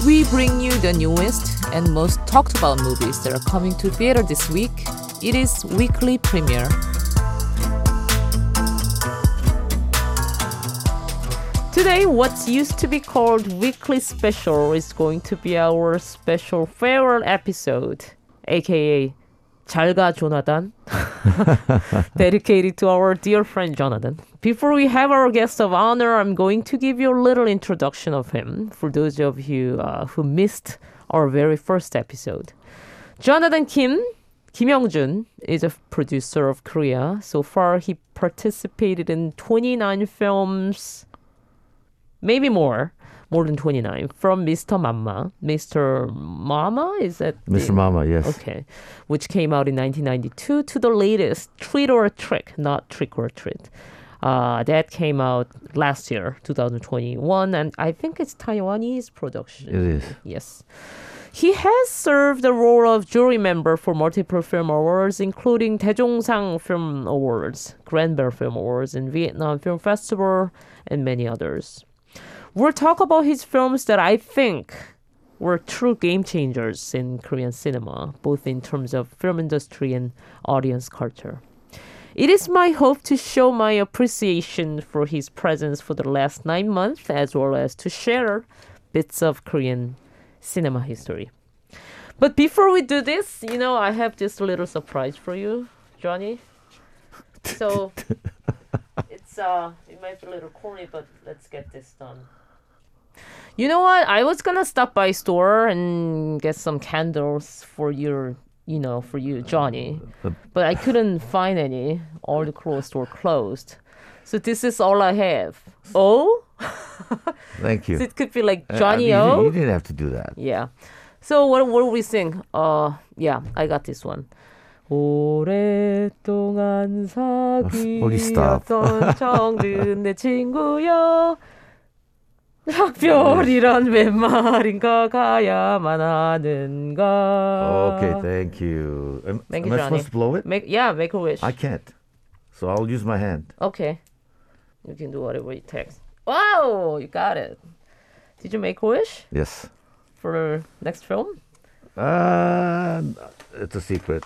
We bring you the newest and most talked about movies that are coming to theater this week. It is weekly premiere. Today, what used to be called weekly special is going to be our special farewell episode, aka 잘가 조나단, dedicated to our dear friend Jonathan. Before we have our guest of honor, I'm going to give you a little introduction of him for those of you who missed our very first episode. Jonathan Kim Young-jun, is a producer of Korea. So far, he participated in 29 films, maybe more than 29, from Mr. Mama. Mr. Mama, is that? Mr. Mama, yes. Okay. Which came out in 1992 to the latest, Treat or Trick, not Trick or Treat. That came out last year, 2021, and I think it's Taiwanese production. It is. Yes. He has served the role of jury member for multiple film awards, including Daejeongsang Film Awards, Grand Bear Film Awards, and Vietnam Film Festival, and many others. We'll talk about his films that I think were true game changers in Korean cinema, both in terms of film industry and audience culture. It is my hope to show my appreciation for his presence for the last 9 months, as well as to share bits of Korean cinema history. But before we do this, I have this little surprise for you, Johnny. So it might be a little corny, but let's get this done. You know what? I was gonna stop by store and get some candles for you, Johnny. But I couldn't find any. All the clothes store closed. So this is all I have. Oh? Thank you. So it could be like Johnny O. O. You didn't have to do that. Yeah. So what will we sing? Yeah, I got this one. 오랫동안 사귀었던 정든 내 친구여 작별이란 웬 말인가 가야만 하는가. Okay, thank you. Thank you, am I Johnny. supposed to blow it? Make a wish. I can't. So I'll use my hand. Okay. You can do whatever it takes. Wow, you got it. Did you make a wish Yes. for the next film? It's a secret.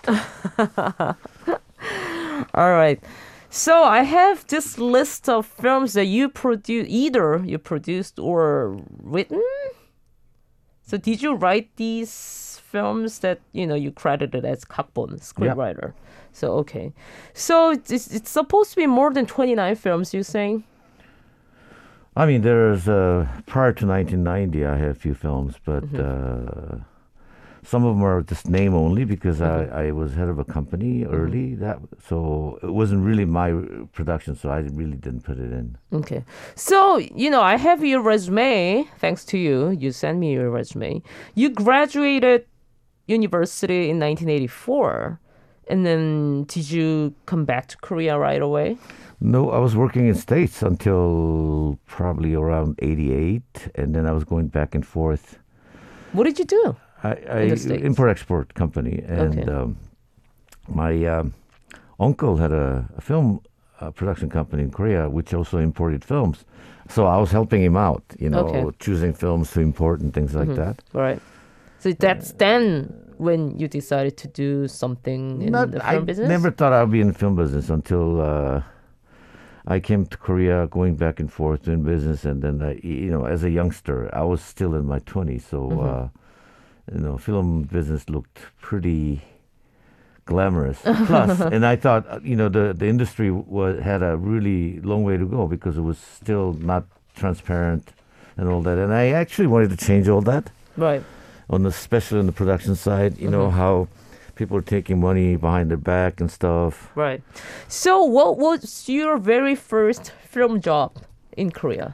All right. So I have this list of films that you produced or written. So did you write these films that you credited as 각본, scriptwriter? Yep. So okay. So it's supposed to be more than 29 films, you're saying? I mean, there's prior to 1990, I had a few films, but some of them are just name only because I was head of a company early. So it wasn't really my production, so I really didn't put it in. Okay. So, I have your resume. Thanks to you. You sent me your resume. You graduated university in 1984. And then did you come back to Korea right away? No, I was working in States until probably around 88. And then I was going back and forth. What did you do? I import-export company, and my uncle had a film production company in Korea, which also imported films. So I was helping him out, choosing films to import and things like that. Right. So that's then when you decided to do something in the film business? I never thought I'd be in the film business until I came to Korea, going back and forth doing business, and then as a youngster, I was still in my 20s, so. Film business looked pretty glamorous. Plus, and I thought, the industry had a really long way to go because it was still not transparent and all that. And I actually wanted to change all that. Right. Especially on the production side, how people are taking money behind their back and stuff. Right. So what was your very first film job in Korea?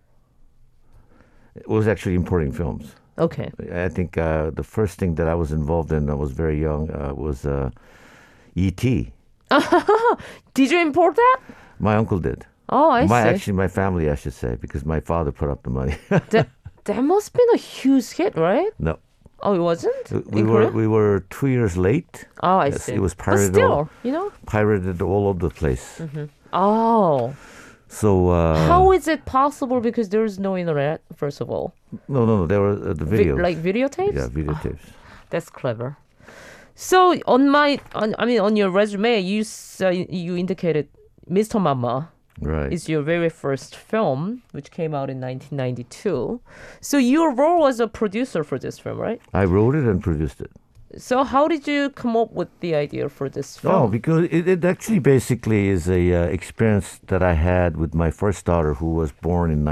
It was actually importing films. Okay. I think the first thing that I was involved in, I was very young, was E.T. Did you import that? My uncle did. Oh, I see. Actually, my family, I should say, because my father put up the money. that must have been a huge hit, right? No. Oh, it wasn't? We were 2 years late. Oh, I see. It was pirated. But still, pirated all over the place. Mm-hmm. Oh. So How is it possible? Because there's no internet, first of all. no, there were the videos. Like videotapes? Yeah, videotapes. That's clever. So on your resume, you indicated Mr. Mama Right. is your very first film, which came out in 1992. So your role as a producer for this film, right? I wrote it and produced it. So how did you come up with the idea for this film? Oh, because it actually basically is a experience that I had with my first daughter, who was born in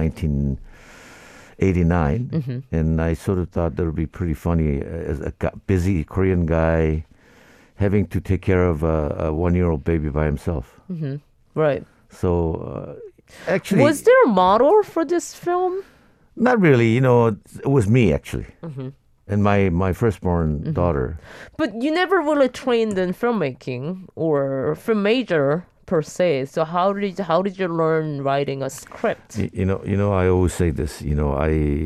1989, and I sort of thought that would be pretty funny as a busy Korean guy having to take care of a 1-year-old baby by himself. Right. So actually, Was there a model for this film? not really. You know, it was me actually, and my firstborn daughter. But you never really trained in filmmaking or film major per se. So how did you learn writing a script? You know, I always say this. You know,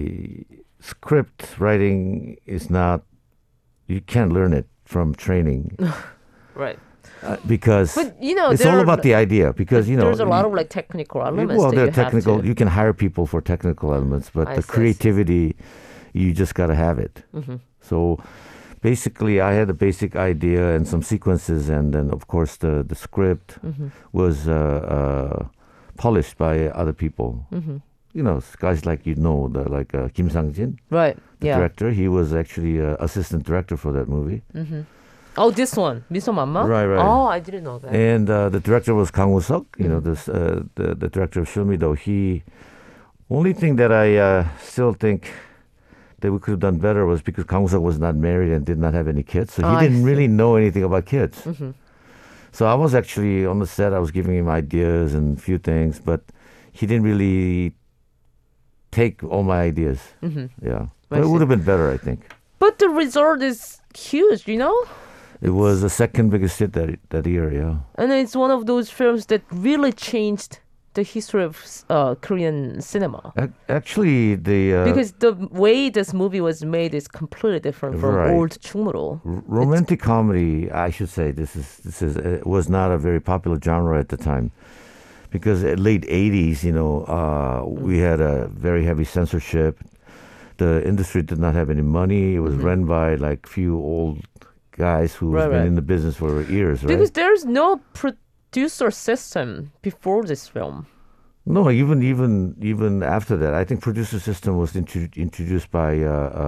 script writing is not. You can't learn it from training Right. because But you know, it's there all are- about the idea. Because you know, there's a lot of like technical elements. well, that there are you have technical. to- You can hire people for technical elements, but I the see, I see. creativity, you just got to have it. So basically, I had a basic idea and some sequences, and then of course the script was polished by other people. You know, guys like Kim Sang-jin, Right. the Yeah. director. He was actually assistant director for that movie. Oh, this one, Mr. Mama. Right. Oh, I didn't know that. And the director was Kang Woo-seok, you know, the director of Shulmido. Only thing that I still think that we could have done better was because Kang Woo-seok was not married and did not have any kids. So he I didn't see. really know anything about kids. So I was actually on the set, I was giving him ideas and a few things, but he didn't really take all my ideas. Yeah. But it see. would have been better, I think. But the result is huge, you know? It was the second biggest hit that year, yeah. And it's one of those films that really changed the history of Korean cinema. Actually, Because the way this movie was made is completely different from Right. old Chungmuro. romantic comedy, I should say, this is was not a very popular genre at the time, because at late '80s, you know, we had a very heavy censorship. The industry did not have any money. It was run by like few old guys who've Right, been right. in the business for years, right? Because there's no producer system before this film. No, even after that, I think producer system was introduced by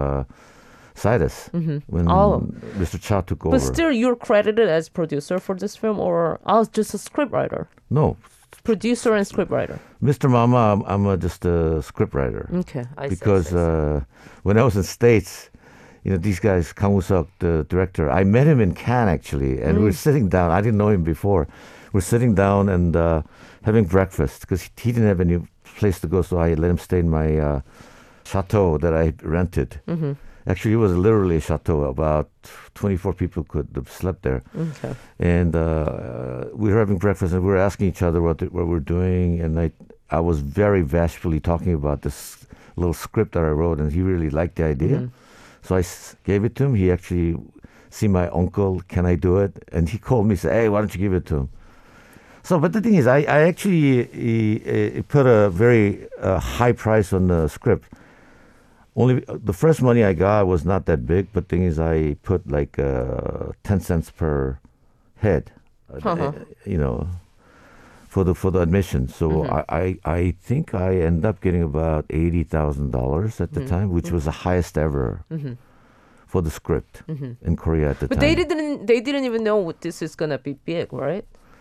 Cyrus when Oh. Mr. Cha took over. But still, you're credited as producer for this film, or I was just a scriptwriter, No, producer and scriptwriter. Mr. Mama, I'm just a scriptwriter. Okay, I see, Because I see. when I was in States, you know, these guys, Kang Woo-seok, the director, I met him in Cannes actually, and we were sitting down. I didn't know him before. We're sitting down and having breakfast because he didn't have any place to go, so I let him stay in my chateau that I rented. Actually, it was literally a chateau. About 24 people could have slept there. Okay. And we were having breakfast, and we were asking each other what we're doing. And I was very bashfully talking about this little script that I wrote, and he really liked the idea. So I gave it to him. He actually see my uncle, can I do it? And he called me and said, hey, why don't you give it to him? So, but the thing is, I actually put a very high price on the script. Only the first money I got was not that big, but thing is, I put like 10 cents per head, you know, for the admission. So I think I ended up getting about $80,000 at the time, which was the highest ever for the script in Korea at the But time. they didn't even know what this is gonna be big, right?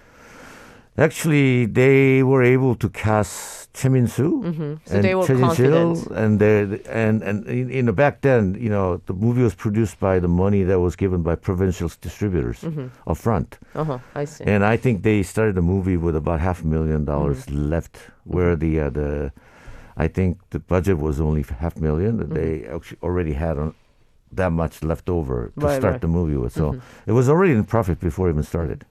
Actually, they were able to cast Choi Min-soo So and they were Choi Jin-sil, confident. and you know, back then, you know, the movie was produced by the money that was given by provincial distributors up front. I see. And I think they started the movie with about $500,000 left, where the I think the budget was only $500,000. They actually already had that much left over to Right, start right. the movie with. So it was already in profit before it even started.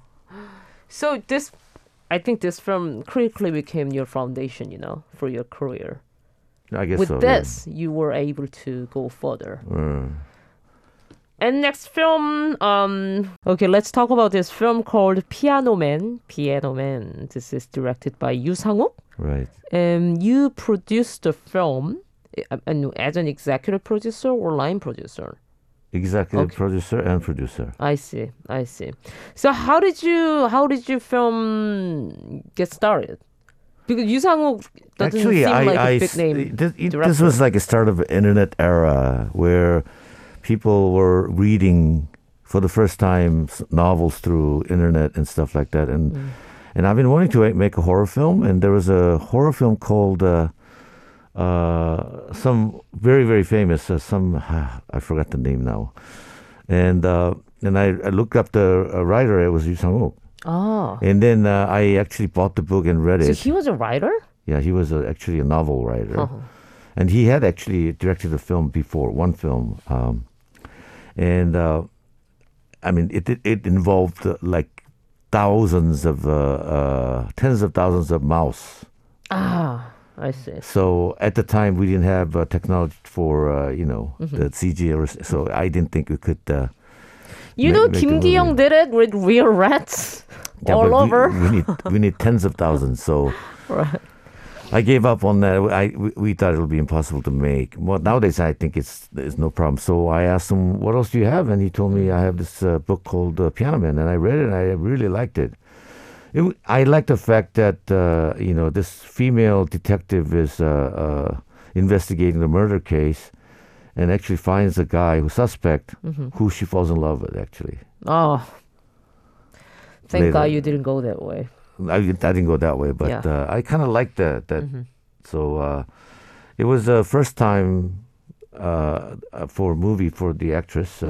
So I think this film quickly became your foundation, you know, for your career. I guess With so. this, you were able to go further. Yeah. And next film, okay, let's talk about this film called Piano Man. Piano Man. This is directed by Yoo Sang-wook. Right. You produced the film as an executive producer or line producer. Executive Okay. producer and producer. I see. So how did you film get started? Because Yoo Sang-wook doesn't Actually, seem like I a big name. this director. was like a start of internet era where people were reading for the first time novels through internet and stuff like that. And I've been wanting to make a horror film, and there was a horror film called some very very famous I forgot the name now, and I looked up the writer. It was Yoo Sang-wook, Oh, and then I actually bought the book and read so it. he was a writer? Yeah, he was actually a novel writer. Uh-huh. And he had actually directed a film before, one film. And I mean, it involved like thousands of, tens of thousands of mouse. Ah, I see. So at the time, we didn't have technology for, Mm-hmm. the CG. So I didn't think we could. You Make- know, make a Kim Ki-young movie. did it with real rats Yeah, all but over. we need tens of thousands. So Right. I gave up on that. We thought it would be impossible to make. Well, nowadays I think it's no problem. So I asked him, "What else do you have?" And he told me, "I have this book called Piano Man," and I read it. and I really liked it. I like the fact that this female detective is investigating the murder case, and actually finds a guy who suspect who she falls in love with. Actually, Oh, thank Later. God you didn't go that way. I didn't go that way, but Yeah. I kind of liked that. So it was the first time for a movie for the actress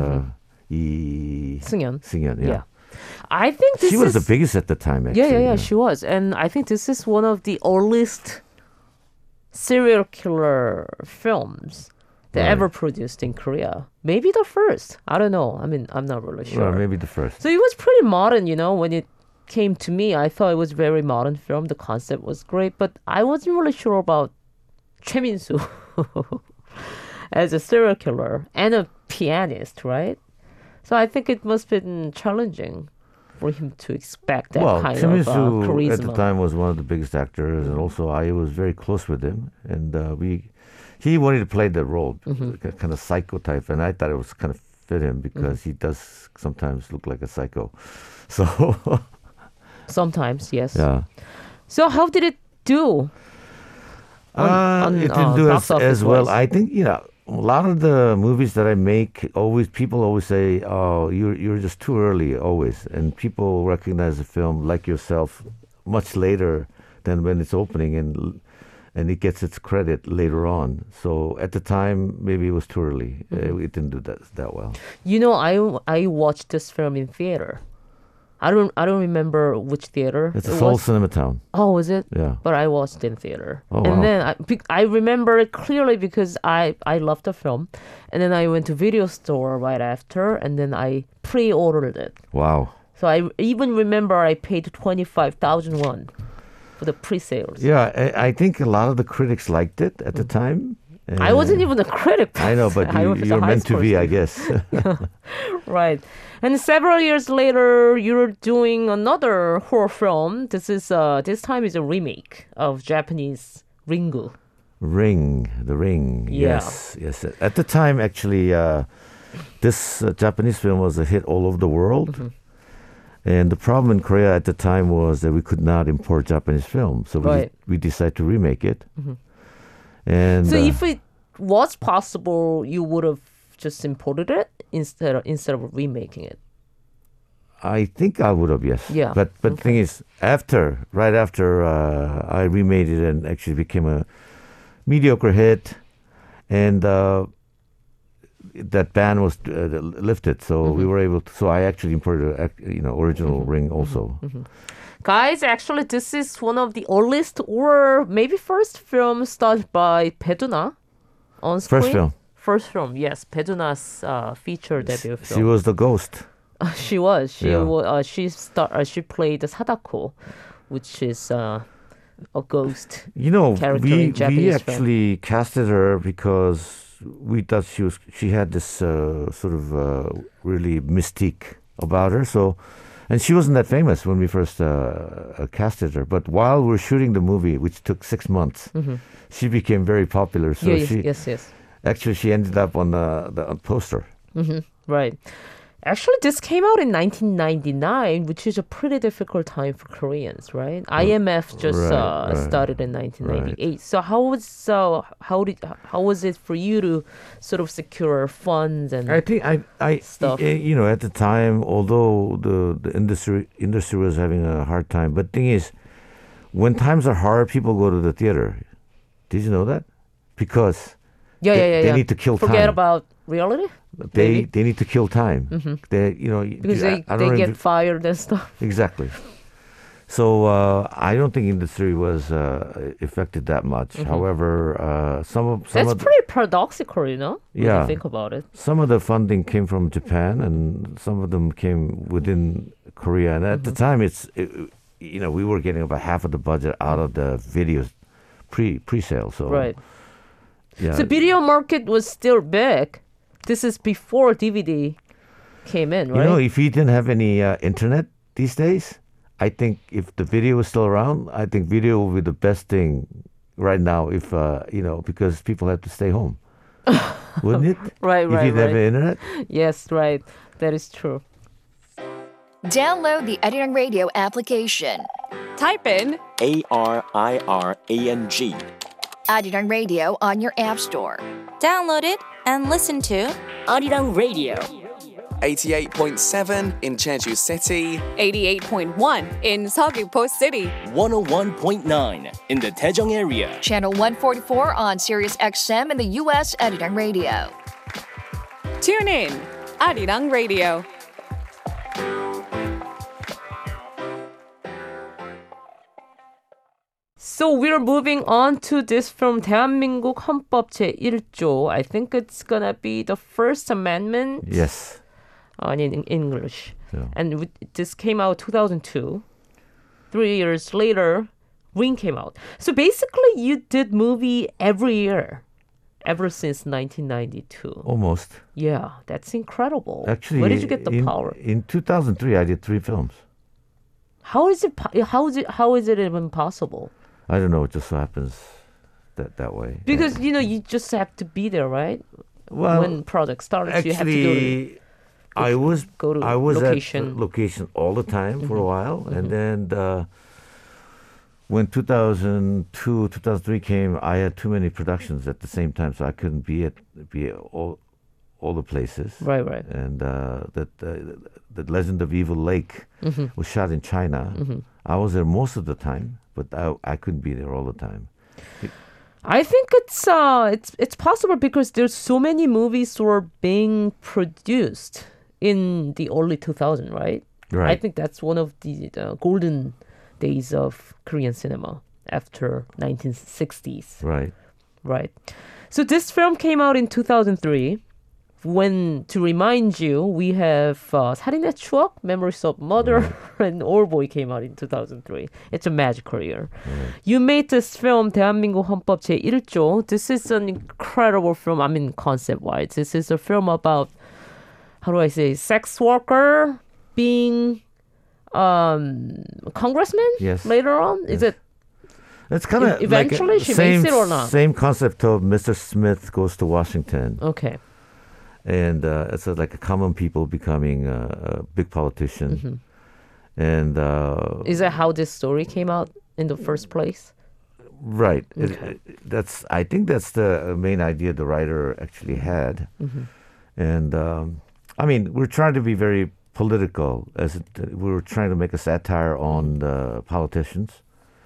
Lee Seung-yeon. Seung-yeon. Yeah. Yeah. I think this She was is the biggest at the time. Actually, yeah, she was. And I think this is one of the earliest serial killer films that Right. ever produced in Korea. Maybe the first. I don't know. I mean, I'm not really sure. Well, maybe the first. So it was pretty modern, when it came to me. I thought it was very modern film. The concept was great, but I wasn't really sure about Choi Min-soo as a serial killer and a pianist, right? So I think it must have been challenging for him to expect that Well, kind Kim of Il-soo charisma. at the time was one of the biggest actors, and also I was very close with him, and he wanted to play the role, kind of psycho type, and I thought it was kind of fit him because he does sometimes look like a psycho. So Sometimes, yes. yeah. So how did it do? on, It didn't do box office as well. wise? I think a lot of the movies that I make, people always say, "Oh, you're just too early," always, and people recognize the film like yourself much later than when it's opening, and it gets its credit later on. So at the time, maybe it was too early. It didn't do that well. I watched this film in theater. I don't remember which theater It's it a Seoul was. Cinema Town. Oh, was it? Yeah. But I watched it in theater. Oh, and wow. then I remember it clearly because I loved the film. And then I went to video store right after, and then I pre-ordered it. Wow. So I even remember I paid 25,000 won for the pre-sales. Yeah, I think a lot of the critics liked it at the time. I wasn't even a critic. I know, but I was a you're high meant to school be, I student. guess. Right. And several years later, you're doing another horror film. This time is a remake of Japanese Ringu. The Ring. Yeah. Yes. At the time, actually, this Japanese film was a hit all over the world. And the problem in Korea at the time was that we could not import Japanese film. So Right. we decided to remake it. And So if it was possible, you would have just imported it instead of remaking it. I think I would have, yes. Yeah. But the thing is, right after I remade it and actually became a mediocre hit, and that ban was lifted, so we were able to. So I actually imported, original Ring also. Guys, actually, this is one of the earliest or maybe first film starred by Bae-doona on screen. First film, yes. Bae-doona's feature debut film. She was the ghost. She was. Yeah. She played Sadako, which is a ghost. You know, Character in we Japanese film. actually casted her because we thought she had this sort of really mystique about her. So, and she wasn't that famous when we first casted her. But while we were shooting the movie, which took 6 months, she became very popular. So yes. actually she ended up on the poster. Right. Actually, this came out in 1999, which is a pretty difficult time for Koreans, right? IMF just started in 1998. Right. So how was it for you to sort of secure funds and I think I stuff? you know, at the time, although the industry was having a hard time, but thing is, when times are hard, people go to the theater. Did you know that? Because they need to kill Forget time. about reality. They need to kill time. They Because they get fired and stuff. Exactly. So I don't think industry was affected that much. However, That's pretty paradoxical, you know? When Yeah. you think about it. some of the funding came from Japan, and some of them came within Korea. And at the time, you know, we were getting about half of the budget out of the videos pre-sale. So Right. yeah, So video market was still big. This is before DVD came in, right? you know, if you didn't have any internet these days, I think if the video was still around, I think video will be the best thing right now. If you know, because people have to stay home, wouldn't it? Right, If you didn't have internet. Yes, right. That is true. Download the Arirang Radio application. Type in ARIRANG. Arirang Radio on your app store. Download it and listen to Arirang Radio. 88.7 in Jeju City, 88.1 in Seogwipo City, 101.9 in the Daejeong area. Channel 144 on Sirius XM in the U.S. Arirang Radio. Tune in Arirang Radio. So we're moving on to this from 대한민국 헌법 제1조. I think it's gonna be the First Amendment Yes. in English. Yeah. And this came out 2002. 3 years later, Green came out. So basically, you did movie every year, ever since 1992. Almost. Yeah, that's incredible. Actually, where did you get the power? In 2003, I did 3 films. How is it even possible? I don't know. It just so happens that way. Because you just have to be there, right? Well, when project starts, actually, you have to I was go to I was location. at location all the time for a while, and then when 2002, 2003 came, I had too many productions at the same time, so I couldn't be at all the places. Right. And the Legend of Evil Lake was shot in China. I was there most of the time, but I couldn't be there all the time. I think it's possible because there's so many movies were being produced in the early 2000s, right? Right. I think that's one of the golden days of Korean cinema after 1960s. Right. So this film came out in 2003. When, to remind you, we have 살인의 추억, Memories of Murder, and Old Boy came out in 2003. It's a magical year. You made this film, 대한민국 헌법 제1조. This is an incredible film, I mean, concept-wise. This is a film about, how do I say, sex worker being congressman Yes. later on? Yes. Is it? It's kind of Eventually she makes it or not? Same concept of Mr. Smith Goes to Washington. Okay. And it's like a common people becoming a big politician. And Is that how this story came out in the first place? right, Okay. I think that's the main idea the writer actually had. And I mean, we're trying to be very political, we were trying to make a satire on the politicians.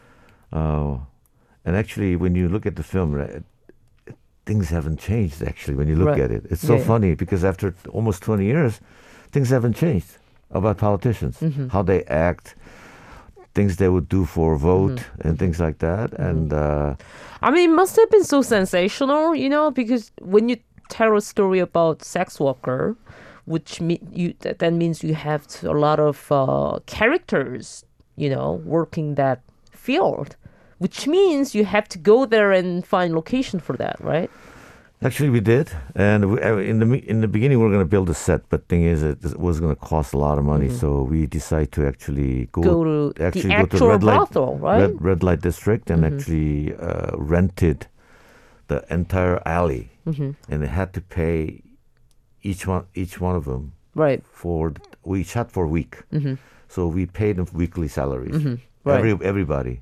And actually, when you look at the film, things haven't changed, actually, when you look Right. at it. It's so Yeah. funny because after almost 20 years, things haven't changed about politicians, how they act, things they would do for a vote, and things like that. And I mean, it must have been so sensational, because when you tell a story about sex worker, which that means you have a lot of characters, working that field, which means you have to go there and find location for that, right? Actually, we did, and in the beginning we were going to build a set, but thing is, it was going to cost a lot of money, so we decided to actually Go to the actual red light, brothel, right? red light district, and actually rented the entire alley, and they had to pay each one of them Right. we shot for a week, so we paid them weekly salaries, Right. everybody,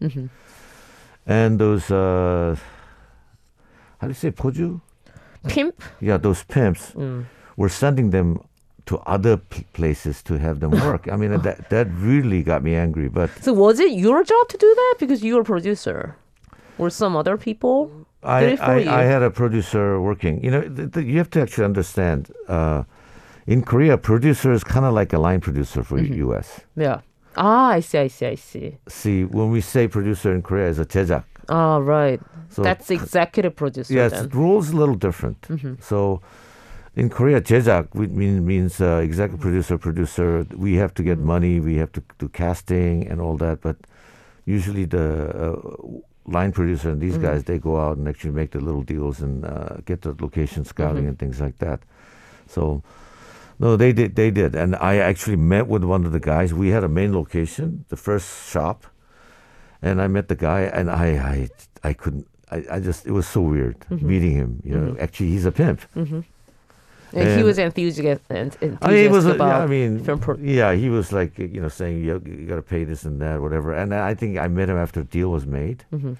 and those how do you say poju? Pimp? Yeah, those pimps were sending them to other places to have them work. I mean, that really got me angry. But So was it your job to do that? Because you were a producer. Or some other people did it for you? I had a producer working. You know, you have to actually understand. In Korea, producer is kind of like a line producer for U.S. Yeah. Ah, I see. See, when we say producer in Korea, it's a 제작. Ah, right. So That's executive producer Yes, then. the rules a little different. So in Korea, 제작 means executive producer. We have to get money. We have to do casting and all that. But usually the line producer and these guys, they go out and actually make the little deals and get the location scouting and things like that. So no, they did. And I actually met with one of the guys. We had a main location, the first shop. And I met the guy, and I couldn't. I just, it was so weird meeting him. You know, actually, he's a pimp. And he was enthusiastic He was. about he was like, you know, saying you got to pay this and that, whatever. And I think I met him after the deal was made. It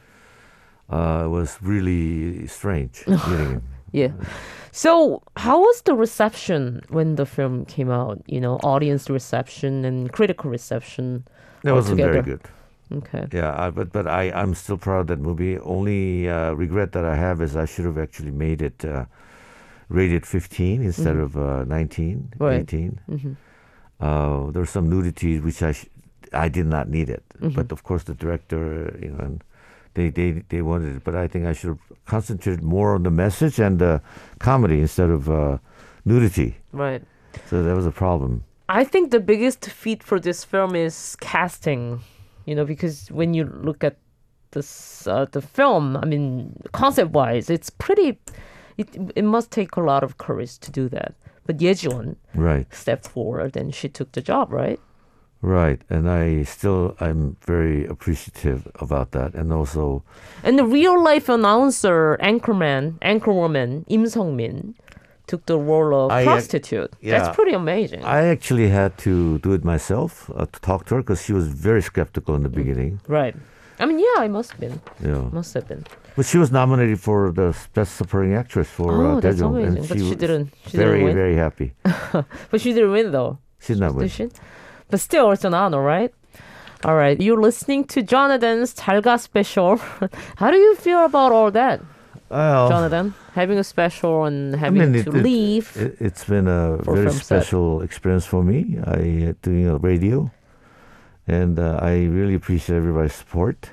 was really strange meeting him. Yeah. So how was the reception when the film came out? You know, audience reception and critical reception. It wasn't very altogether? good. Okay. Yeah, but I'm still proud of that movie. Only regret that I have is I should have actually made it rated 15 instead of 19, Right. 18. There were some nudity which I did not need it. But of course the director, you know, and they wanted it. But I think I should have concentrated more on the message and the comedy instead of nudity. Right. So that was a problem. I think the biggest feat for this film is casting. You know, because when you look at this the film, I mean, concept-wise, it's pretty. It must take a lot of courage to do that. But Ye Ji-won Right. stepped forward and she took the job, right? Right, and I'm very appreciative about that, and also. And the real-life anchorwoman Im Sung-min took the role of prostitute. yeah. That's pretty amazing. I actually had to do it myself to talk to her because she was very skeptical in the beginning. Right. I mean, yeah, I must have been. Yeah. Must have been. But she was nominated for the Best Supporting Actress for That's Daejong, amazing. and But she didn't very, win. very happy. But she didn't win, though. She's not Did winning. she? But still, it's an honor, right? All right. You're listening to Jonathan's 잘가 special. How do you feel about all that, Well, Jonathan? Having a special and having to leave. It's been a for very film set. special experience for me. I doing a radio, and I really appreciate everybody's support.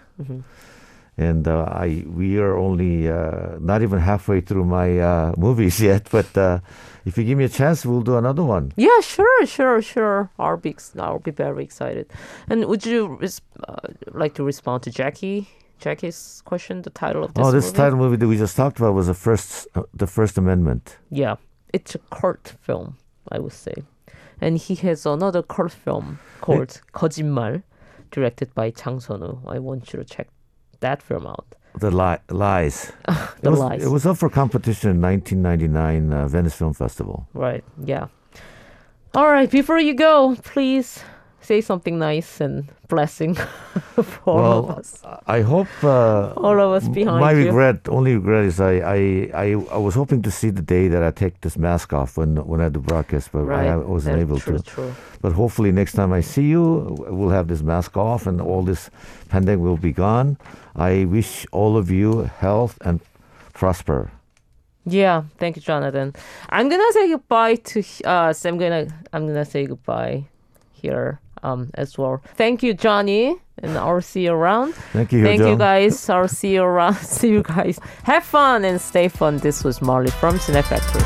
And we are only not even halfway through my movies yet. But if you give me a chance, we'll do another one. Yeah, sure. I'll be very excited. And would you like to respond to Jackie's question? The title of this movie? This title movie that we just talked about was the First Amendment. Yeah, it's a cult film, I would say. And he has another cult film called 거짓말, directed by Chang Sun-woo. I want you to check that film out. The Lies. Lies. It was up for competition in 1999 Venice Film Festival. Right, yeah. All right, before you go, please say something nice and blessing for all of us. I hope All of us behind my you. only regret is I was hoping to see the day that I take this mask off when I do broadcast, but I wasn't able to. True. But hopefully next time I see you, we'll have this mask off and all this pandemic will be gone. I wish all of you health and prosper. Yeah, thank you, Jonathan. I'm gonna say goodbye to. I'm gonna say goodbye here as well. Thank you, Johnny, and I'll see you around. Thank you, Thank you, Hyojung. guys. I'll see you around. See you guys. Have fun and stay fun. This was Marley from Cine Factory.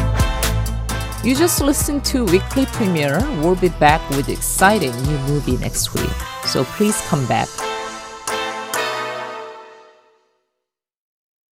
You just listened to Weekly Premiere. We'll be back with exciting new movie next week. So please come back.